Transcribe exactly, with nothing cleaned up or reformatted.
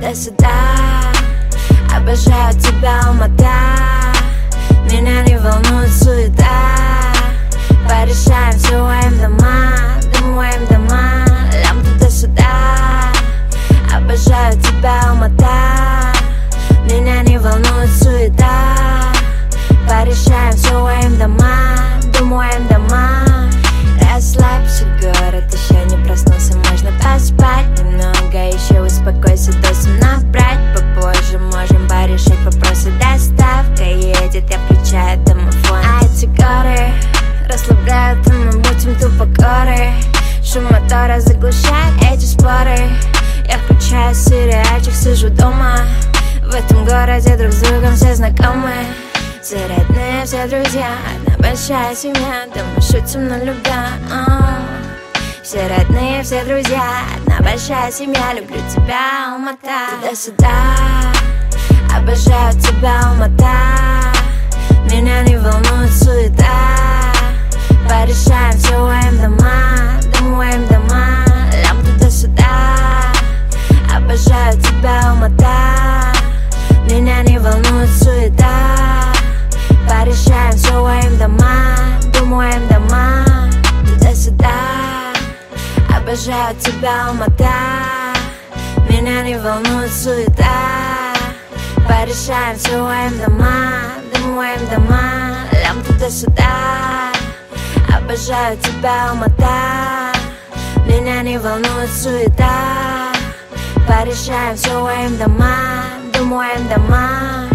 туда-сюда. Обожаю тебя, Алмата. Меня не волнует суета. Порешаем все своим дома, домоем дома. Лям туда-сюда. Обожаю тебя, Алмата. Меня не волнует суета. Порешаем все своим дома, домоем дома. Расслабься, город еще не проснулся, можно поспать немного еще, успокойся, досым набрать попозже. Можем порешать вопросы, доставка едет, я включаю домофон. А эти горы расслабляют, и мы будем тупо горы. Шум мотора заглушает эти споры. Я включаю сериальчик, сижу дома. В этом городе друг с другом все знакомы. Все родные, все друзья, одна большая семья, да мы шутим на любя. Все родные, все друзья, одна большая семья. Люблю тебя, Алмата. Туда-сюда. Обожаю тебя, Алмата. Меня не волнует суета. Порешаем все своим дома, домоем дома. Лям туда-сюда. Обожаю тебя, Алмата. Меня не волнует суета. Порешаем все своим дома, домоем дома. Туда-сюда. Обожаю тебя, Алмата. Меня не волнует суета. Порешаем все своим дома, домоем дома. Лям туда-сюда. Обожаю тебя, Алмата. Меня не волнует суета. Порешаем все своим дома, домоем дома.